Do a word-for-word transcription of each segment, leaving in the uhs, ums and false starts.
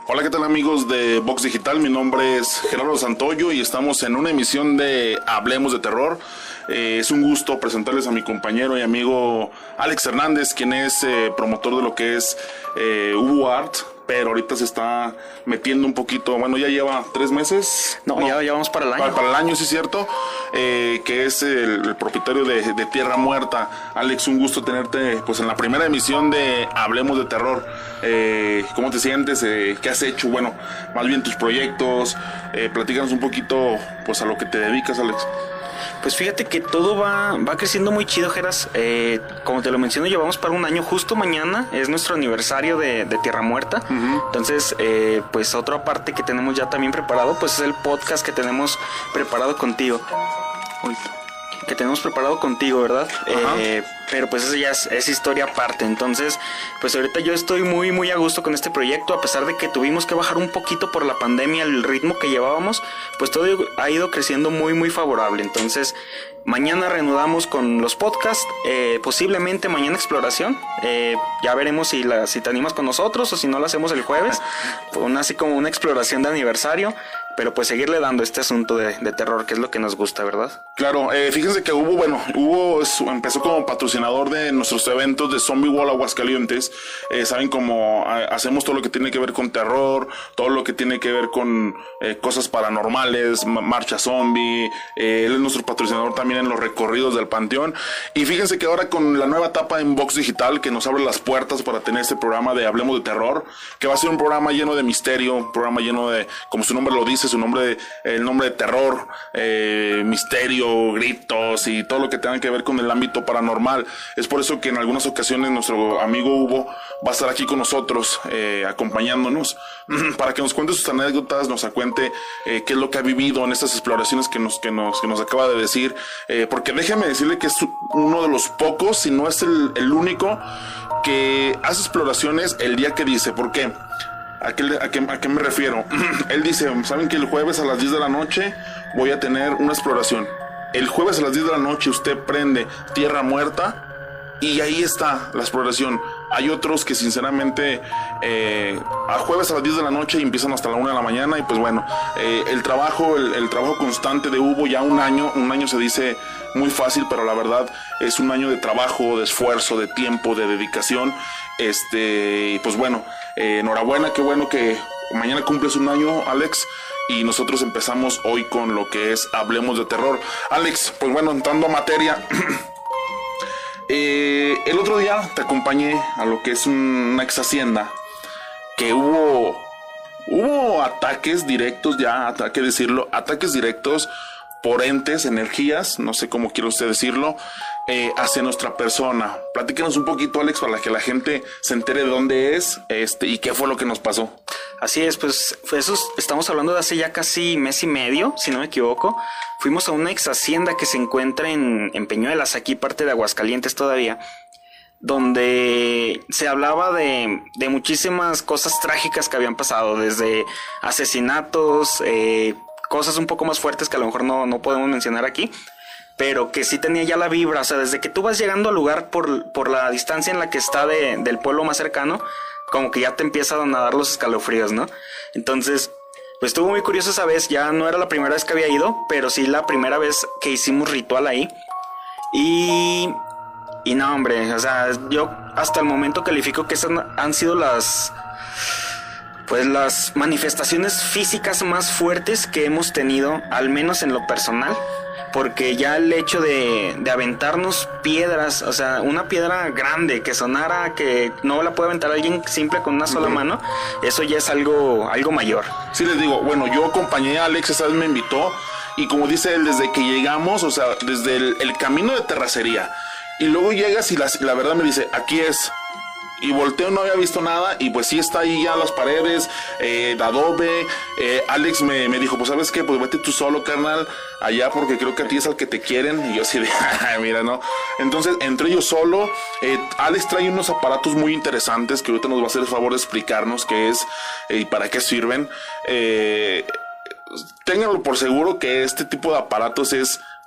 Hola, ¿qué tal amigos de Vox Digital? Mi nombre es Gerardo Santoyo y estamos en una emisión de Hablemos de Terror. Eh, es un gusto presentarles a mi compañero y amigo Alex Hernández, quien es eh, promotor de lo que es eh, Ubu Art, pero ahorita se está metiendo un poquito, bueno, ya lleva tres meses. No, no ya, ya vamos para el año. Para, para el año, sí es cierto, eh, que es el, el propietario de, de Tierra Muerta. Alex, un gusto tenerte pues en la primera emisión de Hablemos de Terror. Eh, ¿Cómo te sientes? Eh, ¿Qué has hecho? Bueno, más bien tus proyectos. Eh, platícanos un poquito pues a lo que te dedicas, Alex. Pues fíjate que todo va, va creciendo muy chido, Geras. Eh, como te lo menciono, llevamos para un año. Justo mañana es nuestro aniversario de, de Tierra Muerta. Uh-huh. Entonces, eh, pues otra parte que tenemos ya también preparado, pues es el podcast que tenemos preparado contigo. Uy, que tenemos preparado contigo, ¿verdad? Uh-huh. Eh, pero pues eso ya es, es historia aparte. Entonces, pues ahorita yo estoy muy, muy a gusto con este proyecto. A pesar de que tuvimos que bajar un poquito por la pandemia el ritmo que llevábamos, pues todo ha ido creciendo muy, muy favorable. Entonces, mañana reanudamos con los podcasts. Eh, posiblemente mañana exploración. Eh, ya veremos si, la, si te animas con nosotros o si no lo hacemos el jueves. Una, así como una exploración de aniversario. Pero pues seguirle dando este asunto de, de terror, que es lo que nos gusta, ¿verdad? Claro, eh, fíjense que Hubo, bueno, Hubo es, empezó como patrocinador de nuestros eventos de Zombie Wall Aguascalientes. Eh, saben cómo eh, hacemos todo lo que tiene que ver con terror, todo lo que tiene que ver con eh, cosas paranormales, marcha zombie. Eh, él es nuestro patrocinador también en los recorridos del Panteón. Y fíjense que ahora con la nueva etapa en Vox Digital, que nos abre las puertas para tener este programa de Hablemos de Terror, que va a ser un programa lleno de misterio, un programa lleno de, como su nombre lo dice, su nombre, el nombre de terror, eh, misterio, gritos y todo lo que tenga que ver con el ámbito paranormal. Es por eso que en algunas ocasiones nuestro amigo Hugo va a estar aquí con nosotros, eh, acompañándonos, para que nos cuente sus anécdotas, nos cuente eh, qué es lo que ha vivido en estas exploraciones que nos, que nos, que nos acaba de decir, eh, porque déjeme decirle que es uno de los pocos, si no es el, el único, que hace exploraciones el día que dice. ¿Por qué? ¿A qué, a, qué, ¿A qué me refiero? Él dice, ¿saben que el jueves a las diez de la noche voy a tener una exploración? El jueves a las diez de la noche usted prende Tierra Muerta y ahí está la exploración. Hay otros que sinceramente eh, a jueves a las diez de la noche y empiezan hasta la una de la mañana. Y pues bueno, eh, el trabajo el, el trabajo constante de Hugo, ya un año, un año se dice muy fácil, pero la verdad es un año de trabajo, de esfuerzo, de tiempo, de dedicación. Este, y pues bueno, eh, enhorabuena, qué bueno que mañana cumples un año, Alex, y nosotros empezamos hoy con lo que es Hablemos de Terror. Alex, pues bueno, entrando a materia, eh, el otro día te acompañé a lo que es una ex hacienda, que hubo, hubo ataques directos, ya hay que decirlo, ataques directos por entes, energías, no sé cómo quiere usted decirlo, eh, hacia nuestra persona. Platícanos un poquito, Alex, para que la gente se entere de dónde es este y qué fue lo que nos pasó. Así es, pues eso estamos hablando de hace ya casi mes y medio, si no me equivoco. Fuimos a una ex hacienda que se encuentra en, en Peñuelas, aquí parte de Aguascalientes todavía, donde se hablaba de, de muchísimas cosas trágicas que habían pasado, desde asesinatos, eh, cosas un poco más fuertes que a lo mejor no, no podemos mencionar aquí, pero que sí tenía ya la vibra. O sea, desde que tú vas llegando al lugar por, por la distancia en la que está de, del pueblo más cercano, como que ya te empiezan a dar los escalofríos, ¿no? Entonces, pues estuvo muy curioso esa vez. Ya no era la primera vez que había ido, pero sí la primera vez que hicimos ritual ahí. Y... Y no, hombre, o sea, yo hasta el momento califico que esas han sido las... pues las manifestaciones físicas más fuertes que hemos tenido, al menos en lo personal, porque ya el hecho de, de aventarnos piedras, o sea, una piedra grande que sonara, que no la puede aventar alguien simple con una sola uh-huh. mano, eso ya es algo, algo mayor. Sí, les digo, bueno, yo acompañé a Alex, esa vez me invitó, y como dice él, desde que llegamos, o sea, desde el, el camino de terracería, y luego llegas y la, la verdad me dice, aquí es... Y volteo, no había visto nada, y pues sí está ahí ya las paredes, eh, de adobe. eh, Alex me, me dijo, pues ¿sabes qué? Pues vete tú solo, carnal, allá, porque creo que a ti es al que te quieren. Y yo así de, mira, ¿no? Entonces entré yo solo. eh, Alex trae unos aparatos muy interesantes que ahorita nos va a hacer el favor de explicarnos qué es eh, y para qué sirven. eh, Ténganlo por seguro que este tipo de aparatos es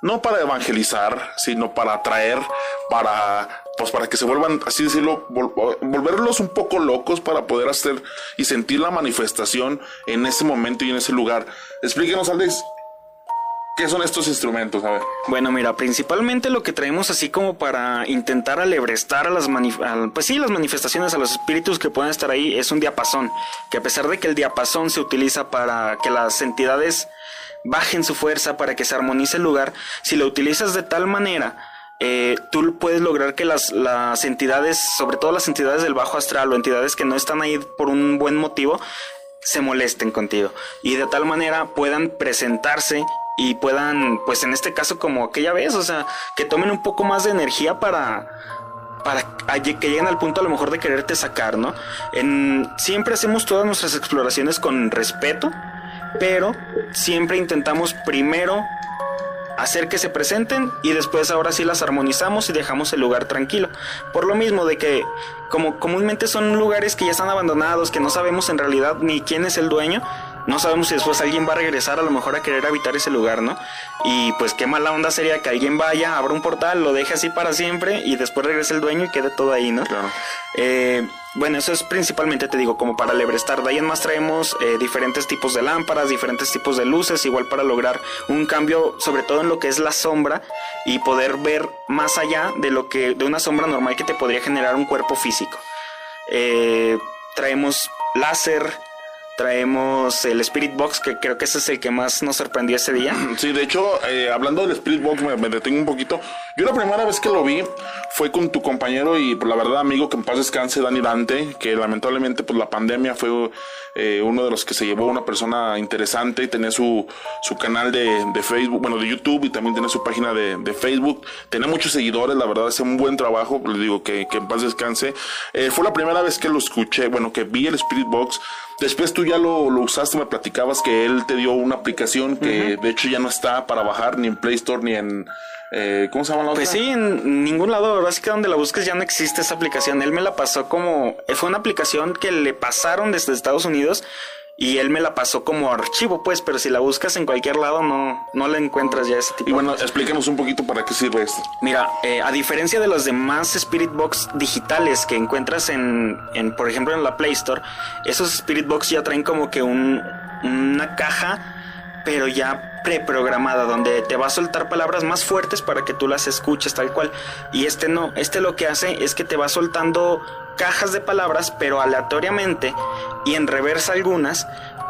no para evangelizar, sino para atraer, para, pues para que se vuelvan, así decirlo, vol- volverlos un poco locos para poder hacer y sentir la manifestación en ese momento y en ese lugar. Explíquenos, Alex, ¿qué son estos instrumentos? A ver. Bueno, mira, principalmente lo que traemos así como para intentar alebrestar a las manif- al- pues sí, las manifestaciones, a los espíritus que puedan estar ahí, es un diapasón, que a pesar de que el diapasón se utiliza para que las entidades bajen su fuerza, para que se armonice el lugar, si lo utilizas de tal manera, eh, tú puedes lograr que las, las entidades, sobre todo las entidades del bajo astral o entidades que no están ahí por un buen motivo, se molesten contigo y de tal manera puedan presentarse y puedan, pues en este caso como aquella vez, o sea, que tomen un poco más de energía para para que lleguen al punto a lo mejor de quererte sacar, ¿no? En, siempre hacemos todas nuestras exploraciones con respeto, pero siempre intentamos primero hacer que se presenten y después ahora sí las armonizamos y dejamos el lugar tranquilo. Por lo mismo de que como comúnmente son lugares que ya están abandonados, que no sabemos en realidad ni quién es el dueño, no sabemos si después alguien va a regresar a lo mejor a querer habitar ese lugar, ¿no? Y pues qué mala onda sería que alguien vaya, abra un portal, lo deje así para siempre y después regrese el dueño y quede todo ahí, ¿no? Claro. Eh, bueno, eso es principalmente, te digo, como para alebrestar. De ahí en más traemos eh, diferentes tipos de lámparas, diferentes tipos de luces, igual para lograr un cambio, sobre todo en lo que es la sombra y poder ver más allá de lo que de una sombra normal que te podría generar un cuerpo físico. Eh, traemos láser. Traemos el Spirit Box, que creo que ese es el que más nos sorprendió ese día. Sí, de hecho, eh, hablando del Spirit Box, me, me detengo un poquito. Yo la primera vez que lo vi fue con tu compañero y, por la verdad, amigo, que en paz descanse, Dani Dante, que lamentablemente, pues la pandemia fue eh, uno de los que se llevó una persona interesante y tenía su, su canal de, de Facebook, bueno, de YouTube, y también tiene su página de, de Facebook. Tenía muchos seguidores, la verdad, hace un buen trabajo. Le digo que, que en paz descanse. Eh, fue la primera vez que lo escuché, bueno, que vi el Spirit Box. Después tú ya lo, lo usaste, me platicabas que él te dio una aplicación que uh-huh. de hecho ya no está para bajar ni en Play Store ni en... Eh, ¿Cómo se llama la otra? Pues sí, en ningún lado, ahora sí que donde la busques ya no existe esa aplicación. Él me la pasó como... Fue una aplicación que le pasaron desde Estados Unidos y él me la pasó como archivo, pues, pero si la buscas en cualquier lado no, no la encuentras ya ese tipo. Y bueno, explícanos un poquito para qué sirve esto. Mira, eh, a diferencia de los demás Spirit Box digitales que encuentras en, en, por ejemplo, en la Play Store, esos Spirit Box ya traen como que un, una caja, pero ya preprogramada, donde te va a soltar palabras más fuertes para que tú las escuches tal cual. Y este no, este lo que hace es que te va soltando cajas de palabras, pero aleatoriamente y en reversa algunas.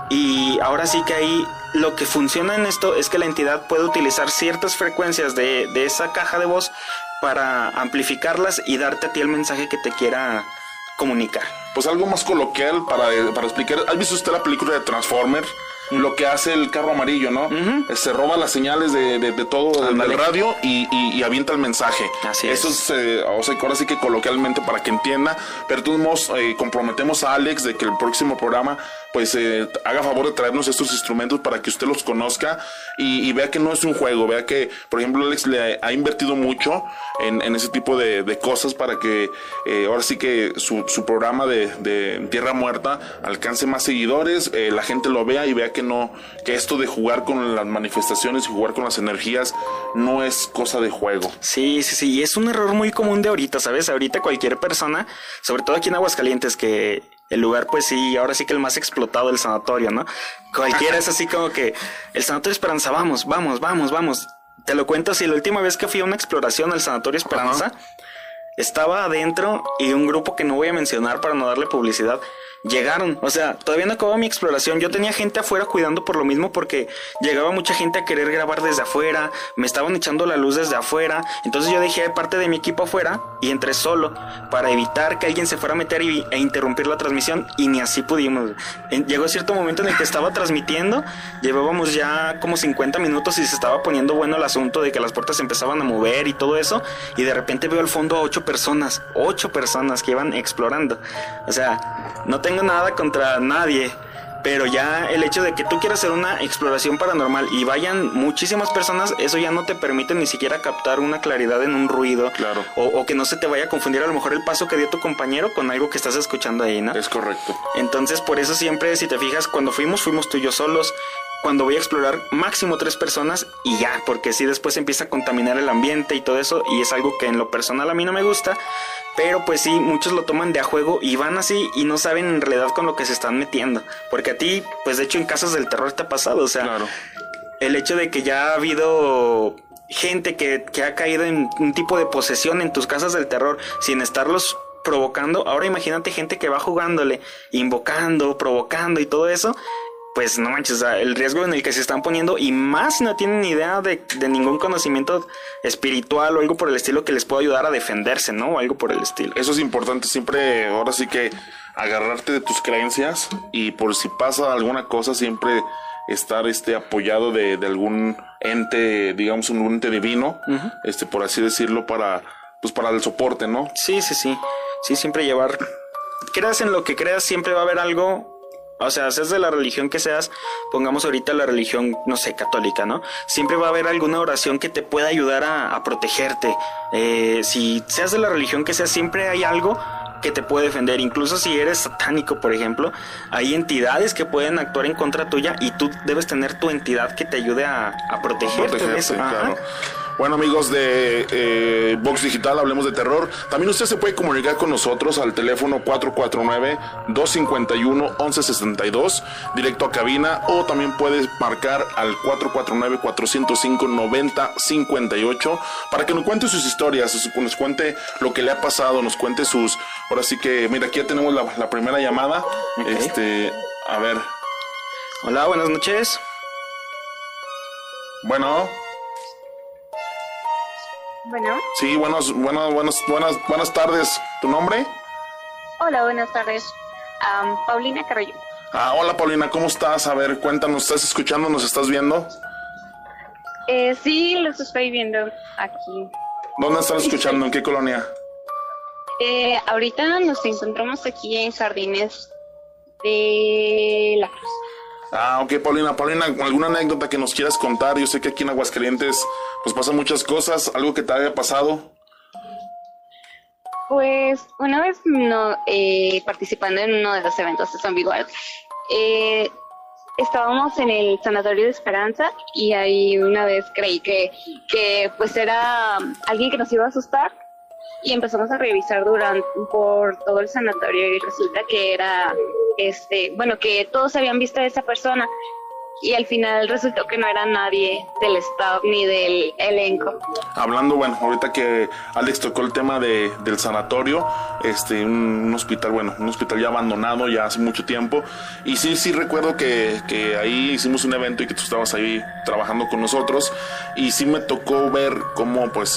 Y ahora sí que ahí lo que funciona en esto es que la entidad puede utilizar ciertas frecuencias de, de esa caja de voz para amplificarlas y darte a ti el mensaje que te quiera comunicar. Pues algo más coloquial para, para explicar. ¿Has visto usted la película de Transformers? Lo que hace el carro amarillo, ¿no? Uh-huh. Se roba las señales de, de, de todo el del radio y, y, y avienta el mensaje. Así Eso es. es, eh, o sea, ahora sí que coloquialmente para que entienda. Pero de todos modos, eh, comprometemos a Alex de que el próximo programa, pues, eh, haga favor de traernos estos instrumentos para que usted los conozca y, y vea que no es un juego. Vea que, por ejemplo, Alex le ha invertido mucho en, en ese tipo de, de cosas para que eh, ahora sí que su, su programa de, de Tierra Muerta alcance más seguidores, eh, la gente lo vea y vea que no, que esto de jugar con las manifestaciones y jugar con las energías no es cosa de juego. Sí, sí, sí, y es un error muy común de ahorita, ¿sabes? Ahorita cualquier persona, sobre todo aquí en Aguascalientes, que el lugar, pues sí, ahora sí que el más explotado, el sanatorio, ¿no? Cualquiera es así como que el Sanatorio Esperanza, vamos, vamos, vamos, vamos. Te lo cuento así, la última vez que fui a una exploración al Sanatorio Esperanza, uh-huh. estaba adentro y un grupo que no voy a mencionar para no darle publicidad, llegaron, o sea, todavía no acabó mi exploración. Yo tenía gente afuera cuidando por lo mismo, porque llegaba mucha gente a querer grabar desde afuera, me estaban echando la luz desde afuera. Entonces yo dejé parte de mi equipo afuera y entré solo para evitar que alguien se fuera a meter y, e interrumpir la transmisión, y ni así pudimos. En, llegó cierto momento en el que estaba transmitiendo, llevábamos ya como cincuenta minutos y se estaba poniendo bueno el asunto de que las puertas se empezaban a mover y todo eso, y de repente veo al fondo a ocho personas, ocho personas que iban explorando. O sea, no tengo nada contra nadie, pero ya el hecho de que tú quieras hacer una exploración paranormal y vayan muchísimas personas, eso ya no te permite ni siquiera captar una claridad en un ruido. Claro. O, o que no se te vaya a confundir a lo mejor el paso que dio tu compañero con algo que estás escuchando ahí, ¿no? Es correcto. Entonces, por eso siempre, si te fijas, cuando fuimos, fuimos tú y yo solos. cuando voy a explorar, máximo tres personas y ya, porque si después empieza a contaminar el ambiente y todo eso, y es algo que en lo personal a mí no me gusta, pero pues sí, muchos lo toman de a juego y van así y no saben en realidad con lo que se están metiendo, porque a ti, pues de hecho en Casas del Terror te ha pasado, o sea, claro. El hecho de que ya ha habido gente que, que ha caído en un tipo de posesión en tus Casas del Terror sin estarlos provocando, ahora imagínate gente que va jugándole, invocando, provocando y todo eso. Pues no manches, o sea, el riesgo en el que se están poniendo, y más si no tienen ni idea de, de ningún conocimiento espiritual o algo por el estilo que les pueda ayudar a defenderse, ¿no? O algo por el estilo. Eso es importante, siempre, ahora sí que agarrarte de tus creencias y por si pasa alguna cosa, siempre estar este apoyado de, de algún ente, digamos un ente divino, uh-huh. este por así decirlo, para pues para el soporte, ¿no? Sí, sí, sí. Sí, siempre llevar, creas en lo que creas, siempre va a haber algo. O sea, seas de la religión que seas, pongamos ahorita la religión, no sé, católica, ¿no? Siempre va a haber alguna oración que te pueda ayudar a, a protegerte. Eh, si seas de la religión que seas, siempre hay algo que te puede defender. Incluso si eres satánico, por ejemplo, hay entidades que pueden actuar en contra tuya y tú debes tener tu entidad que te ayude a, a protegerte, protegerte de eso. Claro. Bueno, amigos de eh, Vox Digital, hablemos de terror. También usted se puede comunicar con nosotros al teléfono cuatro cuatro nueve, dos cinco uno, once sesenta y dos, directo a cabina, o también puedes marcar al cuatro cuatro nueve, cuatro cero cinco, nueve cero cinco ocho para que nos cuente sus historias, nos cuente lo que le ha pasado, nos cuente sus... Ahora sí que, mira, aquí ya tenemos la, la primera llamada. Okay. Este, a ver. Hola, buenas noches. Bueno... Bueno. Sí, buenos, buenos, buenas, buenas, buenas tardes. ¿Tu nombre? Hola, buenas tardes. Um, Paulina Carrillo. Ah, hola Paulina, ¿cómo estás? A ver, cuéntanos, ¿estás escuchando? ¿Nos estás viendo? Eh, sí, los estoy viendo aquí. ¿Dónde están escuchando? ¿En qué colonia? Eh, ahorita nos encontramos aquí en Jardines de la Cruz. Ah, ok, Paulina. Paulina, ¿alguna anécdota que nos quieras contar? Yo sé que aquí en Aguascalientes pues pasan muchas cosas. ¿Algo que te haya pasado? Pues una vez no, eh, participando en uno de los eventos de Zombie World, eh, estábamos en el Sanatorio de Esperanza y ahí una vez creí que, que pues era alguien que nos iba a asustar y empezamos a revisar durante por todo el sanatorio y resulta que era... Este, bueno, que todos habían visto a esa persona y al final resultó que no era nadie del staff ni del elenco. Hablando, bueno, ahorita que Alex tocó el tema de, del sanatorio, este, un, un hospital, bueno, un hospital ya abandonado ya hace mucho tiempo, y sí, sí recuerdo que, que ahí hicimos un evento y que tú estabas ahí trabajando con nosotros, y sí me tocó ver cómo, pues,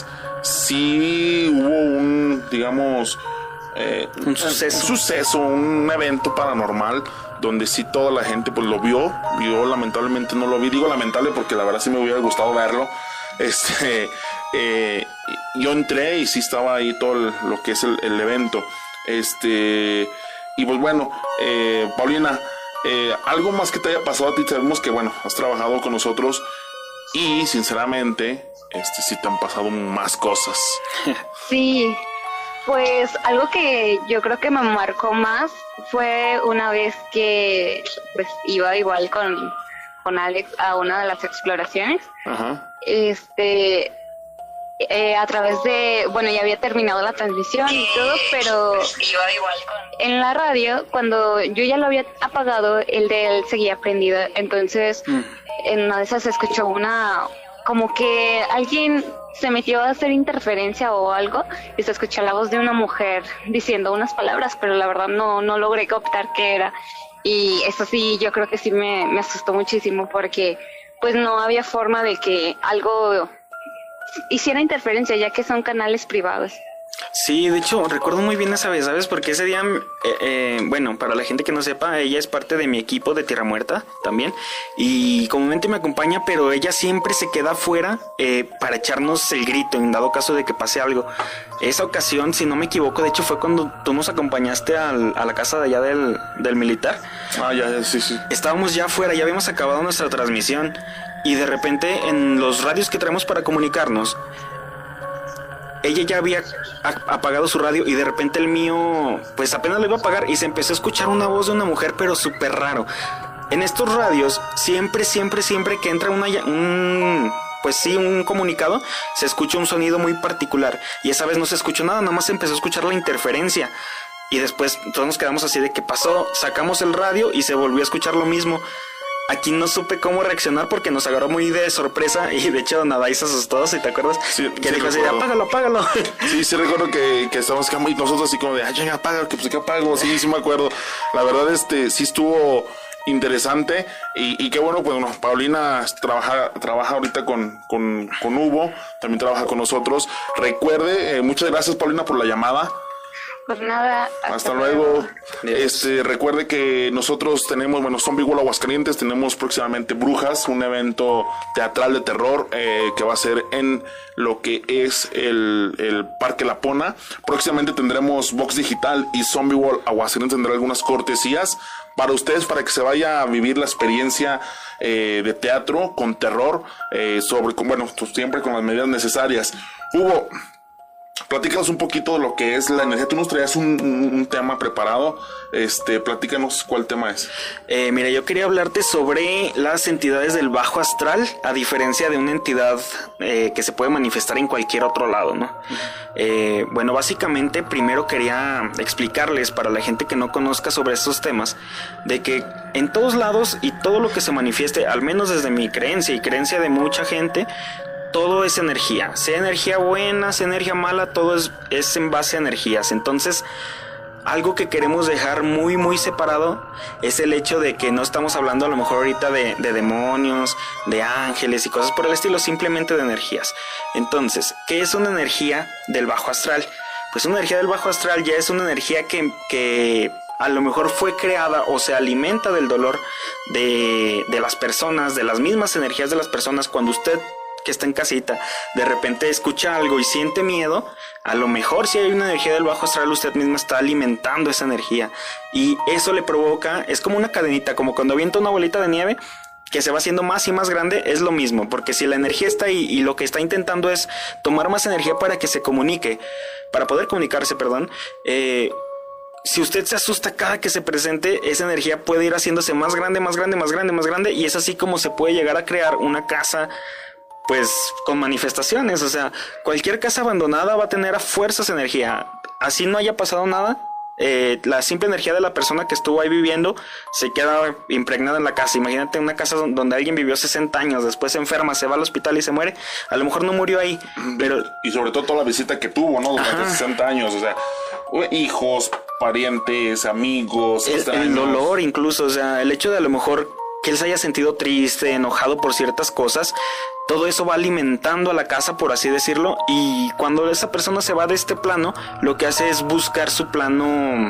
sí hubo un, digamos... Eh, un suceso. un suceso, un evento paranormal donde sí toda la gente pues lo vio. Yo lamentablemente no lo vi, digo lamentable porque la verdad sí me hubiera gustado verlo. Este, eh, yo entré y sí estaba ahí todo el, lo que es el, el evento. Este, y pues bueno, eh, Paulina, eh, algo más que te haya pasado a ti. Sabemos que bueno, has trabajado con nosotros y sinceramente, este, sí te han pasado más cosas. Sí. Pues algo que yo creo que me marcó más fue una vez que pues iba igual con, con Alex a una de las exploraciones. Ajá. Este, eh, a través de, bueno, ya había terminado la transmisión y todo, pero pues iba igual con... en la radio, cuando yo ya lo había apagado, el de él seguía prendido. Entonces, mm. en una de esas se escuchó una, como que alguien... se metió a hacer interferencia o algo y se escuchó la voz de una mujer diciendo unas palabras, pero la verdad no, no logré captar qué era. Y eso sí, yo creo que sí me, me asustó muchísimo porque pues no había forma de que algo hiciera interferencia, ya que son canales privados. Sí, de hecho, recuerdo muy bien esa vez, ¿sabes? Porque ese día, eh, eh, bueno, para la gente que no sepa, ella es parte de mi equipo de Tierra Muerta también. Y comúnmente me acompaña, pero ella siempre se queda afuera eh, para echarnos el grito en dado caso de que pase algo. Esa ocasión, si no me equivoco, de hecho fue cuando tú nos acompañaste al, a la casa de allá del, del militar. Ah, ya, sí, sí. Estábamos ya afuera, ya habíamos acabado nuestra transmisión. Y de repente, en los radios que traemos para comunicarnos... ella ya había apagado su radio y de repente el mío, pues apenas lo iba a apagar y se empezó a escuchar una voz de una mujer, pero súper raro. en estos radios, siempre, siempre, siempre que entra una, un, pues sí, un comunicado, se escucha un sonido muy particular. Y esa vez no se escuchó nada, nada más se empezó a escuchar la interferencia. Y después todos nos quedamos así de ¿qué pasó? Sacamos el radio y se volvió a escuchar lo mismo. Aquí no supe cómo reaccionar porque nos agarró muy de sorpresa. Y de hecho Nadai se asustó, ¿sí te acuerdas? Sí, que sí dijo así, recuerdo. apágalo, apágalo. Sí, sí recuerdo que, que estábamos y nosotros así como de, ay, ya apaga, que pues que apago. Sí, sí me acuerdo. La verdad, este, sí estuvo interesante y, y qué bueno, pues bueno, Paulina trabaja, trabaja ahorita con, con, con Hugo, también trabaja con nosotros. Recuerde, eh, muchas gracias Paulina por la llamada. Pues nada. Hasta, hasta luego. luego. Este, recuerde que nosotros tenemos, bueno, Zombie World Aguascalientes, tenemos próximamente Brujas, un evento teatral de terror eh, que va a ser en lo que es el, el Parque La Pona. Próximamente tendremos Box Digital y Zombie World Aguascalientes tendrá algunas cortesías para ustedes, para que se vaya a vivir la experiencia eh, de teatro con terror, eh, sobre, con, bueno, pues siempre con las medidas necesarias. Hugo, platícanos un poquito de lo que es la energía. Tú nos traías un, un, un tema preparado. Este, platícanos cuál tema es. Eh, mira, yo quería hablarte sobre las entidades del bajo astral, a diferencia de una entidad eh, que se puede manifestar en cualquier otro lado, ¿no? Eh, bueno, básicamente primero quería explicarles para la gente que no conozca sobre estos temas, de que en todos lados y todo lo que se manifieste, al menos desde mi creencia y creencia de mucha gente, todo es energía, sea energía buena, sea energía mala, todo es, es en base a energías. Entonces, algo que queremos dejar muy muy separado es el hecho de que no estamos hablando a lo mejor ahorita de, de demonios, de ángeles y cosas por el estilo, simplemente de energías. Entonces, ¿qué es una energía del bajo astral? Pues una energía del bajo astral ya es una energía que, que a lo mejor fue creada o se alimenta del dolor de, de las personas, de las mismas energías de las personas. Cuando usted que está en casita, de repente escucha algo y siente miedo, a lo mejor si hay una energía del bajo astral, usted mismo está alimentando esa energía y eso le provoca, es como una cadenita, como cuando avienta una bolita de nieve que se va haciendo más y más grande, es lo mismo, porque si la energía está ahí y lo que está intentando es tomar más energía para que se comunique, para poder comunicarse, perdón, eh, si usted se asusta cada que se presente, esa energía puede ir haciéndose más grande, más grande, más grande, más grande, y es así como se puede llegar a crear una casa pues con manifestaciones. O sea, cualquier casa abandonada va a tener a fuerzas energía, así no haya pasado nada, eh, la simple energía de la persona que estuvo ahí viviendo se queda impregnada en la casa. Imagínate una casa donde alguien vivió sesenta años, después se enferma, se va al hospital y se muere, a lo mejor no murió ahí, pero... Y sobre todo toda la visita que tuvo, ¿no? Durante Ajá. sesenta años, o sea, hijos, parientes, amigos, el, el dolor incluso, o sea, el hecho de a lo mejor que él se haya sentido triste, enojado por ciertas cosas, todo eso va alimentando a la casa, por así decirlo, y cuando esa persona se va de este plano, lo que hace es buscar su plano,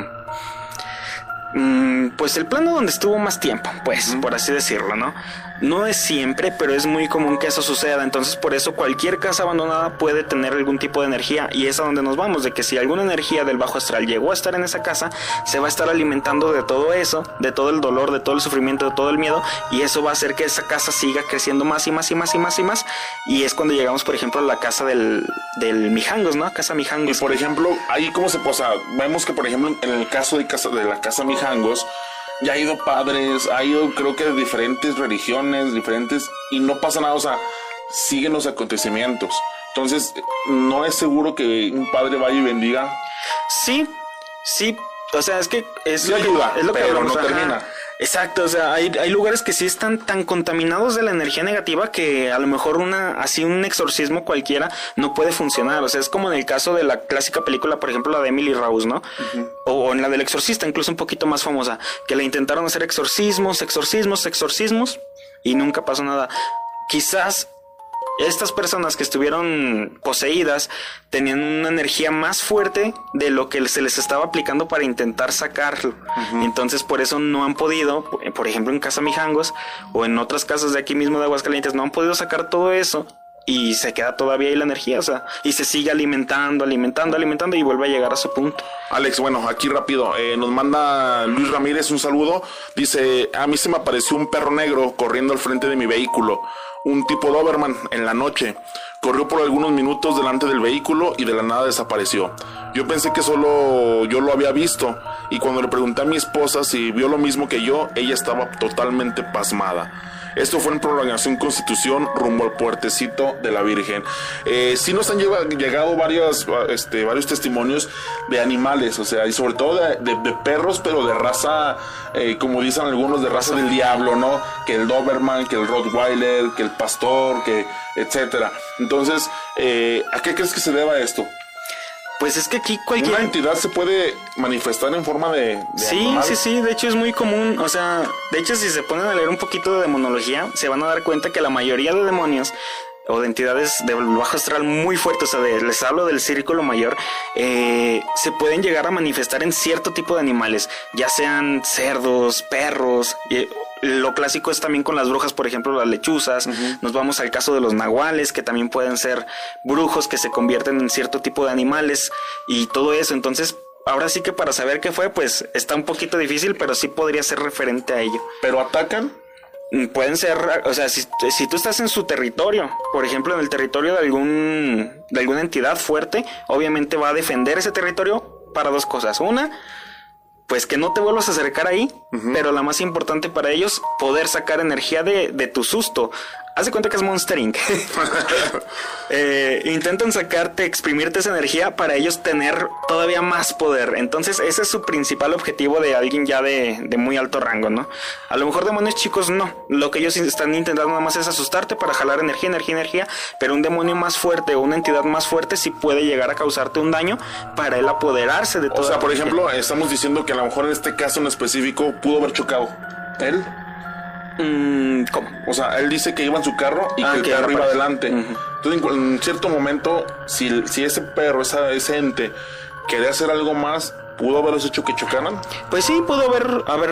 mmm, pues el plano donde estuvo más tiempo, pues, uh-huh. por así decirlo, ¿no? No es siempre, pero es muy común que eso suceda. Entonces por eso cualquier casa abandonada puede tener algún tipo de energía, y es a donde nos vamos, de que si alguna energía del bajo astral llegó a estar en esa casa, se va a estar alimentando de todo eso, de todo el dolor, de todo el sufrimiento, de todo el miedo, y eso va a hacer que esa casa siga creciendo más y más y más y más y más. Y es cuando llegamos, por ejemplo, a la casa del, del Mijangos, ¿no? Casa Mijangos. Y por ejemplo, ahí cómo se posa, vemos que por ejemplo en el caso de, casa, de la casa Mijangos, ya ha ido padres, ha ido creo que de diferentes religiones, diferentes, y no pasa nada, o sea, siguen los acontecimientos. Entonces, no es seguro que un padre vaya y bendiga. Sí, sí, o sea, es que es sí lo ayuda, que, es lo pero que hablamos, no ajá. termina. Exacto, o sea, hay, hay lugares que sí están tan contaminados de la energía negativa que a lo mejor una así un exorcismo cualquiera no puede funcionar. O sea, es como en el caso de la clásica película, por ejemplo, la de Emily Rose, ¿no? Uh-huh. O, o en la del exorcista, incluso un poquito más famosa, que le intentaron hacer exorcismos, exorcismos, exorcismos y nunca pasó nada. Quizás estas personas que estuvieron poseídas tenían una energía más fuerte de lo que se les estaba aplicando para intentar sacarlo. Uh-huh. Entonces por eso no han podido, por ejemplo en Casa Mijangos o en otras casas de aquí mismo de Aguascalientes, no han podido sacar todo eso y se queda todavía ahí la energía, o sea, y se sigue alimentando, alimentando, alimentando y vuelve a llegar a su punto. Alex, bueno, aquí rápido, eh, nos manda Luis Ramírez un saludo, dice, a mí se me apareció un perro negro corriendo al frente de mi vehículo, un tipo Doberman en la noche, corrió por algunos minutos delante del vehículo y de la nada desapareció. Yo pensé que solo yo lo había visto y cuando le pregunté a mi esposa si vio lo mismo que yo, ella estaba totalmente pasmada. Esto fue en Prolongación Constitución, rumbo al puertecito de la Virgen. Eh, sí nos han lleva, llegado varios, este, varios testimonios de animales, o sea, y sobre todo de, de, de perros, pero de raza, eh, como dicen algunos, de raza del diablo, ¿no? Que el Doberman, que el Rottweiler, que el pastor, que etcétera. Entonces, eh, ¿a qué crees que se deba esto? Pues es que aquí cualquier... ¿Una entidad se puede manifestar en forma de, de Sí, animal? sí, sí, de hecho es muy común, o sea, de hecho si se ponen a leer un poquito de demonología, se van a dar cuenta que la mayoría de demonios o de entidades de bajo astral muy fuertes, o sea, de, les hablo del círculo mayor, eh, se pueden llegar a manifestar en cierto tipo de animales, ya sean cerdos, perros, y lo clásico es también con las brujas, por ejemplo, las lechuzas. Uh-huh. Nos vamos al caso de los nahuales, que también pueden ser brujos que se convierten en cierto tipo de animales y todo eso. Entonces, ahora sí que para saber qué fue, pues está un poquito difícil, pero sí podría ser referente a ello. ¿Pero atacan? Pueden ser, o sea, si, si tú estás en su territorio, por ejemplo, en el territorio de algún de alguna entidad fuerte, obviamente va a defender ese territorio para dos cosas. Una, pues que no te vuelvas a acercar ahí, uh-huh. pero la más importante para ellos, poder sacar energía de, de tu susto. Haz de cuenta que es Monster incorporated. eh, intentan sacarte, exprimirte esa energía para ellos tener todavía más poder. Entonces ese es su principal objetivo de alguien ya de, de muy alto rango, ¿no? A lo mejor demonios chicos no. Lo que ellos están intentando nada más es asustarte para jalar energía, energía, energía. Pero un demonio más fuerte o una entidad más fuerte sí puede llegar a causarte un daño para él apoderarse de todo. O sea, por ejemplo, estamos diciendo que a lo mejor en este caso en específico pudo haber chocado él. Mm, ¿Cómo? O sea, él dice que iba en su carro y ah, que el carro iba adelante. Uh-huh. Entonces, en, en cierto momento, si, si ese perro, esa, ese ente, quería hacer algo más, ¿pudo haberlos hecho que chocaran? Pues sí, pudo haber, haber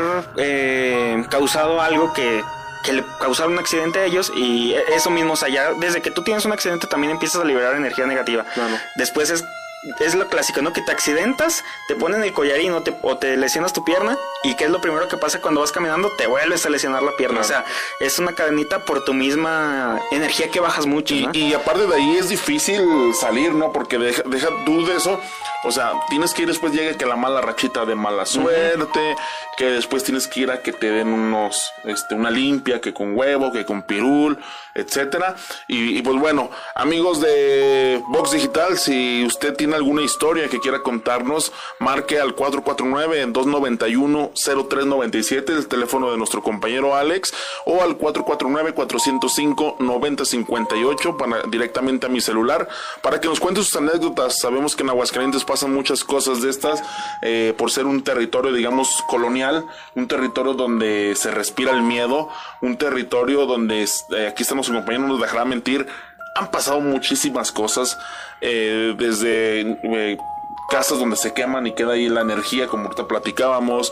eh, causado algo que, que le causara un accidente a ellos. Y eso mismo, o sea, ya desde que tú tienes un accidente también empiezas a liberar energía negativa. Claro. Después es... Es lo clásico, ¿no? Que te accidentas, te ponen el collarín o te, o te lesionas tu pierna. ¿Y qué es lo primero que pasa cuando vas caminando? Te vuelves a lesionar la pierna. Claro. O sea, es una cadenita por tu misma energía que bajas mucho, ¿no? Y, y aparte de ahí es difícil salir, ¿no? Porque deja, deja tú de eso. O sea, tienes que ir después, llega que la mala rachita de mala suerte, uh-huh. que después tienes que ir a que te den unos, este, una limpia, que con huevo, que con pirul, etcétera. Y, y pues bueno, amigos de Vox Digital, si usted tiene alguna historia que quiera contarnos, marque al cuatro cuatro nueve, dos nueve uno, cero tres nueve siete, el teléfono de nuestro compañero Alex, o al cuatro cuatro nueve, cuatro cero cinco, nueve cero cinco ocho para, directamente a mi celular, para que nos cuente sus anécdotas. Sabemos que en Aguascalientes pasan muchas cosas de estas, eh, por ser un territorio, digamos, colonial, un territorio donde se respira el miedo, un territorio donde, eh, aquí está nuestro compañero, no nos dejará mentir, han pasado muchísimas cosas, eh, desde eh, casas donde se queman y queda ahí la energía, como ahorita platicábamos,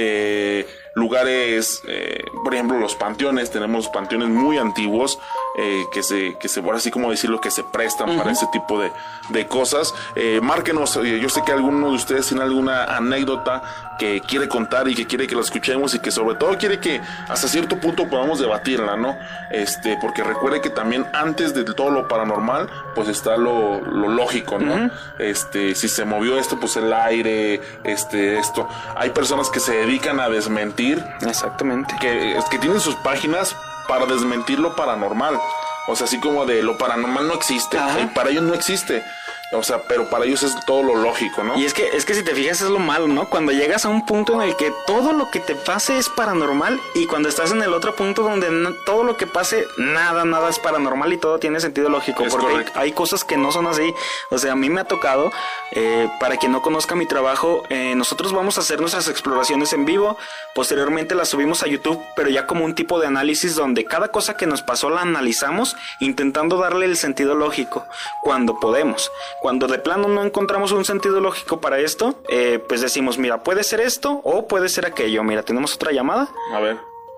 eh, lugares, eh, por ejemplo, los panteones, tenemos panteones muy antiguos, eh, que se, que se, por así como decirlo, que se prestan uh-huh. para ese tipo de, de cosas. Eh, márquenos, eh, yo sé que alguno de ustedes tiene alguna anécdota que quiere contar y que quiere que la escuchemos y que sobre todo quiere que hasta cierto punto podamos debatirla, ¿no? Este, porque recuerde que también antes de todo lo paranormal, pues está lo, lo lógico, ¿no? Uh-huh. Este, si se movió esto, pues el aire, este, esto. Hay personas que se dedican a desmentir. Exactamente. Que, que tienen sus páginas para desmentir lo paranormal. O sea, así como de lo paranormal no existe. Y para ellos no existe. O sea, pero para ellos es todo lo lógico, ¿no? Y es que, es que si te fijas es lo malo, ¿no? Cuando llegas a un punto en el que todo lo que te pase es paranormal, y cuando estás en el otro punto donde no, todo lo que pase, nada, nada es paranormal y todo tiene sentido lógico. Es porque hay, hay cosas que no son así. O sea, a mí me ha tocado, eh, para quien no conozca mi trabajo, eh, nosotros vamos a hacer nuestras exploraciones en vivo, posteriormente las subimos a YouTube, pero ya como un tipo de análisis donde cada cosa que nos pasó la analizamos, intentando darle el sentido lógico, cuando podemos. Cuando de plano no encontramos un sentido lógico para esto, eh, pues decimos, mira, puede ser esto o puede ser aquello. Mira, tenemos otra llamada. A ver.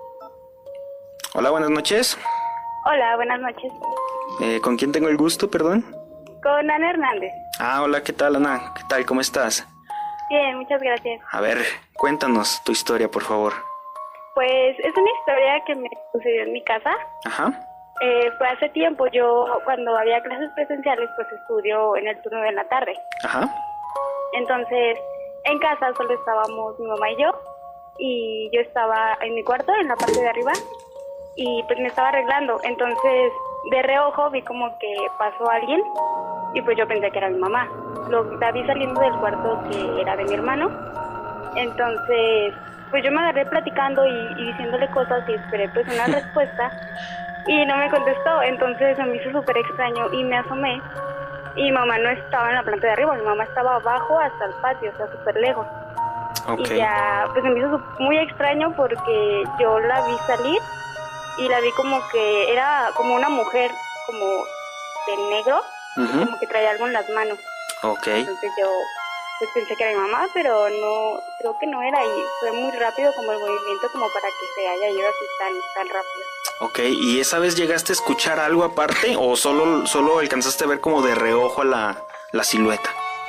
Hola, buenas noches. Hola, buenas noches. Eh, ¿Con quién tengo el gusto, perdón? Con Ana Hernández. Ah, hola, ¿qué tal, Ana? ¿Qué tal? ¿Cómo estás? Bien, muchas gracias. A ver, cuéntanos tu historia, por favor. Pues es una historia que me sucedió en mi casa. Ajá. Eh, fue hace tiempo. Yo, cuando había clases presenciales, pues estudio en el turno de la tarde. Ajá. Entonces, en casa solo estábamos mi mamá y yo, y yo estaba en mi cuarto, en la parte de arriba, y pues me estaba arreglando. Entonces, de reojo vi como que pasó alguien, y pues yo pensé que era mi mamá. Lo, la vi saliendo del cuarto que era de mi hermano. Entonces, pues yo me agarré platicando y, y diciéndole cosas, y esperé pues una respuesta, y no me contestó. Entonces se me hizo súper extraño y me asomé, y mi mamá no estaba en la planta de arriba, mi mamá estaba abajo hasta el patio, o sea, súper lejos. Okay. Y ya, pues se me hizo muy extraño porque yo la vi salir y la vi como que era como una mujer, como de negro, uh-huh. como que traía algo en las manos. Okay. Entonces yo pues pensé que era mi mamá, pero no, creo que no era, y fue muy rápido como el movimiento como para que se haya ido así tan, tan rápido. Ok, ¿y esa vez llegaste a escuchar algo aparte o solo, solo alcanzaste a ver como de reojo a la, la silueta?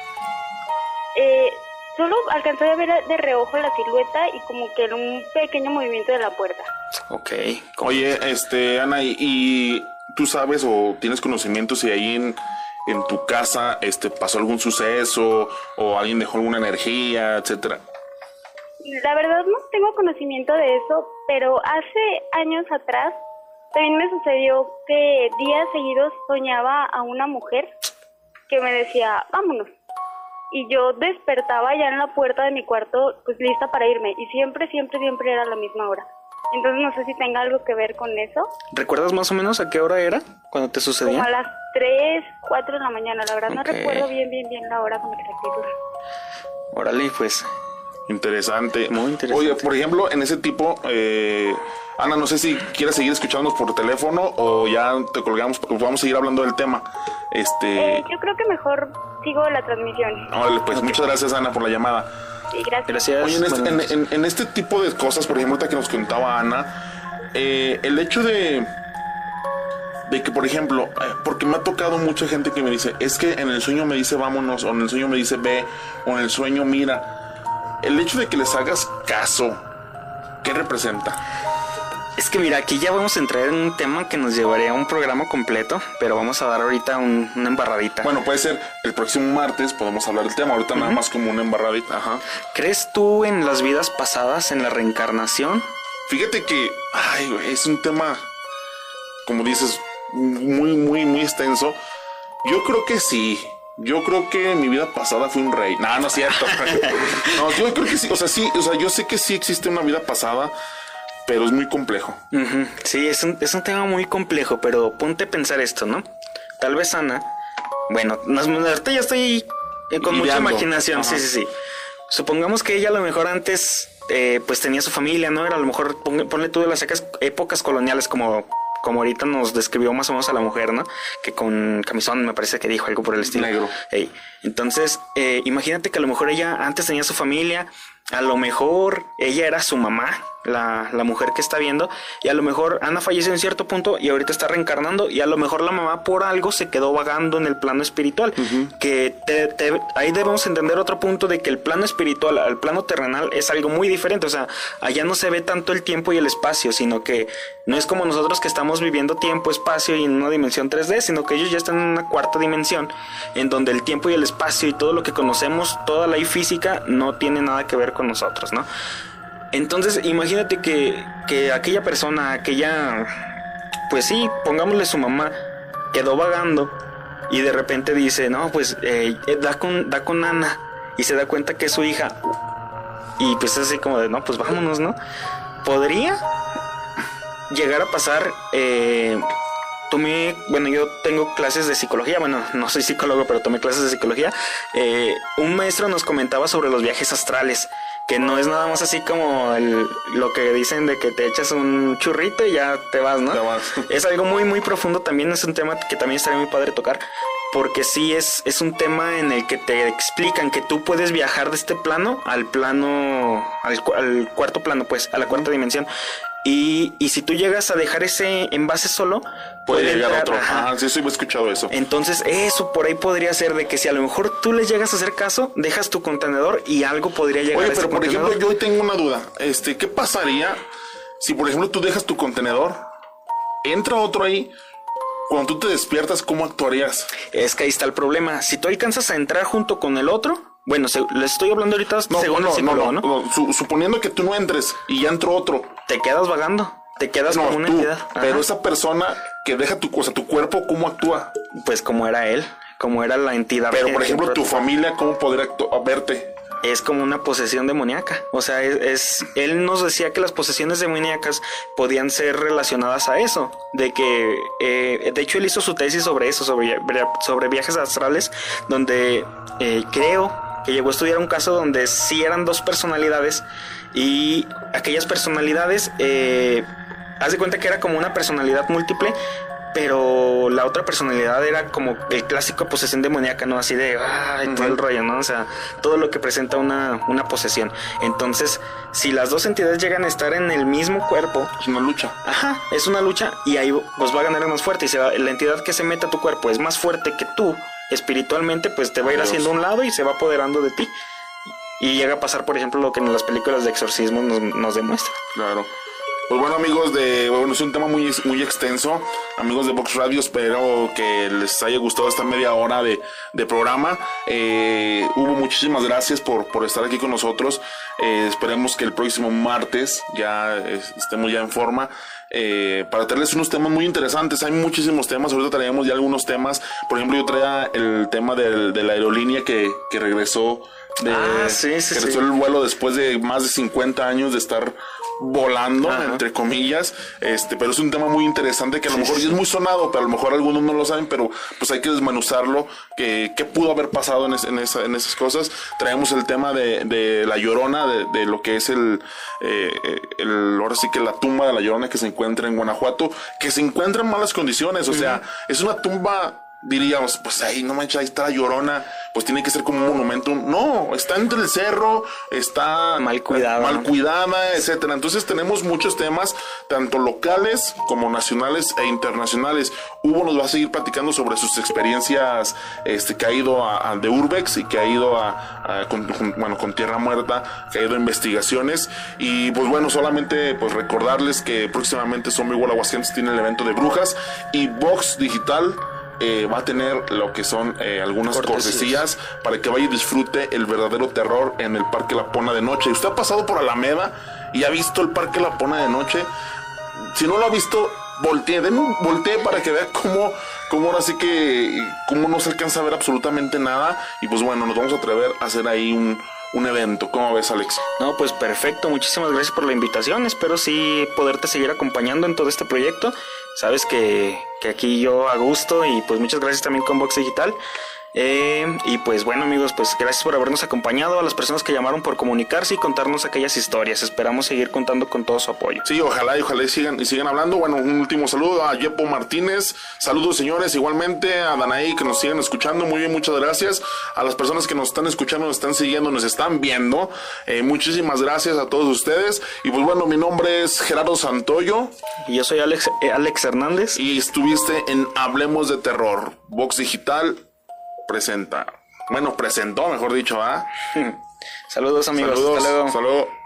Eh, solo alcancé a ver de reojo la silueta y como que era un pequeño movimiento de la puerta. Ok. Oye, este, Ana, ¿y, y tú sabes o tienes conocimiento si ahí en, en tu casa este, pasó algún suceso o alguien dejó alguna energía, etcétera? La verdad no tengo conocimiento de eso, pero hace años atrás también me sucedió que días seguidos soñaba a una mujer que me decía, vámonos. Y yo despertaba ya en la puerta de mi cuarto, pues lista para irme. Y siempre, siempre, siempre era la misma hora. Entonces no sé si tenga algo que ver con eso. ¿Recuerdas más o menos a qué hora era cuando te sucedía? Como a las tres, cuatro de la mañana. La verdad okay. no recuerdo bien, bien, bien la hora con exactitud. Órale, pues... Interesante. Muy interesante. Oye, por ejemplo, en ese tipo, eh, Ana, no sé si quieres seguir escuchándonos por teléfono o ya te colgamos porque vamos a seguir hablando del tema. Este. Eh, yo creo que mejor sigo la transmisión. Vale, pues okay. Muchas gracias, Ana, por la llamada. Sí, gracias. Gracias. Oye, en este, en, en, en este tipo de cosas, por ejemplo, ahorita que nos contaba Ana, eh, el hecho de... de que, por ejemplo, porque me ha tocado mucha gente que me dice, es que en el sueño me dice vámonos, o en el sueño me dice ve, o en el sueño mira. El hecho de que les hagas caso, ¿qué representa? Es que mira, aquí ya vamos a entrar en un tema que nos llevaría a un programa completo, pero vamos a dar ahorita un, una embarradita. Bueno, puede ser el próximo martes, podemos hablar del tema, ahorita uh-huh. nada más como una embarradita. Ajá. ¿Crees tú en las vidas pasadas, en la reencarnación? Fíjate que, ay, güey, es un tema, como dices, muy, muy, muy extenso. Yo creo que sí. Yo creo que en mi vida pasada fui un rey. No, no es cierto. No, yo creo que sí. O sea, sí, o sea, yo sé que sí existe una vida pasada, pero es muy complejo. Uh-huh. Sí, es un, es un tema muy complejo, pero ponte a pensar esto, ¿no? Tal vez Ana, bueno, nos, ahorita ya estoy eh, con Ideando. mucha imaginación. Ajá. Sí, sí, sí. Supongamos que ella a lo mejor antes, eh, pues tenía su familia, ¿no? Era a lo mejor, ponle, ponle tú de las épocas coloniales como... como ahorita nos describió más o menos a la mujer, ¿no? Que con camisón me parece que dijo algo por el estilo. Negro. Hey. Entonces, eh, imagínate que a lo mejor ella antes tenía su familia, a lo mejor ella era su mamá, la, la mujer que está viendo, y a lo mejor Ana falleció en cierto punto y ahorita está reencarnando, y a lo mejor la mamá por algo se quedó vagando en el plano espiritual. Uh-huh. Que te, te, ahí debemos entender otro punto de que el plano espiritual al plano terrenal es algo muy diferente. O sea, allá no se ve tanto el tiempo y el espacio, sino que no es como nosotros que estamos viviendo tiempo, espacio y en una dimensión tres D, sino que ellos ya están en una cuarta dimensión, en donde el tiempo y el espacio y todo lo que conocemos, toda la física, no tiene nada que ver con nosotros, ¿no? Entonces, imagínate que, que aquella persona, aquella, pues sí, pongámosle su mamá, quedó vagando y de repente dice, no, pues eh, da con, da con Ana, y se da cuenta que es su hija, y pues es así como de, no, pues vámonos, ¿no? Podría llegar a pasar, eh, tomé, bueno, yo tengo clases de psicología, bueno, no soy psicólogo, pero tomé clases de psicología. Eh, un maestro nos comentaba sobre los viajes astrales, que no es nada más así como el, lo que dicen de que te echas un churrito y ya te vas, ¿no? Te vas. Es algo muy, muy profundo, también es un tema que también estaría muy padre tocar, porque sí es, es un tema en el que te explican que tú puedes viajar de este plano al plano, al, al cuarto plano, pues, a la cuarta dimensión. Y, y si tú llegas a dejar ese envase solo, puede, puede llegar entrar, otro. Ah, sí, sí, he escuchado eso. Entonces, eso por ahí podría ser de que si a lo mejor tú les llegas a hacer caso, dejas tu contenedor y algo podría llegar. Oye, a ese pero por contenedor. ejemplo, yo tengo una duda. Este, ¿qué pasaría si, por ejemplo, tú dejas tu contenedor, entra otro ahí? Cuando tú te despiertas, ¿cómo actuarías? Es que ahí está el problema. Si tú alcanzas a entrar junto con el otro, Bueno, se, le estoy hablando ahorita no, según no, el psicólogo, no, no, no. Su, suponiendo que tú no entres y ya entró otro. Te quedas vagando, te quedas no, como una tú, entidad. Pero Ajá. esa persona que deja tu cosa, tu cuerpo, ¿cómo actúa? Pues como era él, como era la entidad. Pero, que- por ejemplo, que- tu familia, ¿cómo podría actu- verte? Es como una posesión demoníaca. O sea, es, es él nos decía que las posesiones demoníacas podían ser relacionadas a eso. De que, eh, de hecho, él hizo su tesis sobre eso, sobre, sobre viajes astrales, donde eh, creo que llegó a estudiar un caso donde sí eran dos personalidades y aquellas personalidades, eh, haz de cuenta que era como una personalidad múltiple, pero la otra personalidad era como el clásico posesión demoníaca, ¿no? Así de, ay, todo el rollo, ¿no? O sea, todo lo que presenta una, una posesión. Entonces, si las dos entidades llegan a estar en el mismo cuerpo, Es una lucha. ajá, es una lucha y ahí pues va a ganar el más fuerte. Y se va, la entidad que se mete a tu cuerpo es más fuerte que tú, espiritualmente, pues te va a ir Dios. haciendo a un lado y se va apoderando de ti. Y llega a pasar, por ejemplo, lo que en las películas de exorcismo nos, nos demuestra. Claro. Pues bueno, amigos de... Bueno, es un tema muy, muy extenso. Amigos de Vox Radio, espero que les haya gustado esta media hora de, de programa. Eh, Hugo, muchísimas gracias por, por estar aquí con nosotros. Eh, esperemos que el próximo martes ya eh, estemos ya en forma. Eh, para traerles unos temas muy interesantes. Hay muchísimos temas. Ahorita traemos ya algunos temas. Por ejemplo, yo traía el tema del, de la aerolínea que, que regresó... De, Ah, sí, sí, que sí. regresó el vuelo después de más de cincuenta años de estar volando, Ajá. entre comillas, este, pero es un tema muy interesante que a lo Sí, mejor sí, ya es sí. muy sonado, pero a lo mejor algunos no lo saben, pero pues hay que desmenuzarlo, que qué pudo haber pasado en, es- en, esa- en esas cosas. Traemos el tema de, de la Llorona, de, de lo que es el, eh, el, ahora sí que la tumba de la Llorona que se encuentra en Guanajuato, que se encuentra en malas condiciones, o sea, es una tumba, diríamos, pues ahí no manches, ahí está la Llorona, pues tiene que ser como un monumento. No, está entre el cerro, está Mal cuidada. mal cuidada, etcétera. Entonces tenemos muchos temas, tanto locales como nacionales e internacionales. Hugo nos va a seguir platicando sobre sus experiencias, este, que ha ido a, a de Urbex y que ha ido a, a con, con- bueno, con Tierra Muerta, que ha ido a investigaciones. Y pues bueno, solamente pues recordarles que próximamente Zombie World Aguascalientes tiene el evento de brujas y Vox Digital eh, va a tener lo que son eh, algunas Cortesías. cortesías para que vaya y disfrute el verdadero terror en el Parque La Pona de noche. ¿Usted ha pasado por Alameda y ha visto el Parque La Pona de noche? Si no lo ha visto, voltee, den un voltee para que vea cómo, cómo ahora sí que cómo no se alcanza a ver absolutamente nada. Y pues bueno, nos vamos a atrever a hacer ahí un, un evento. ¿Cómo ves, Alex? No, pues perfecto, muchísimas gracias por la invitación. Espero sí poderte seguir acompañando en todo este proyecto. Sabes que, que aquí yo a gusto y pues muchas gracias también con Vox Digital. Eh, y pues bueno, amigos, pues gracias por habernos acompañado, a las personas que llamaron por comunicarse y contarnos aquellas historias. Esperamos seguir contando con todo su apoyo. Sí, ojalá y ojalá y sigan, y sigan hablando. Bueno, un último saludo a Yepo Martínez. Saludos, señores. Igualmente a Danaí, que nos siguen escuchando. Muy bien, muchas gracias. A las personas que nos están escuchando, nos están siguiendo, nos están viendo. Eh, muchísimas gracias a todos ustedes. Y pues bueno, mi nombre es Gerardo Santoyo. Y yo soy Alex, eh, Alex Hernández. Y estuviste en Hablemos de Terror. Vox Digital presenta. Bueno, presentó, mejor dicho, ¿ah? Saludos, amigos. Saludos. Hasta luego. Hasta luego.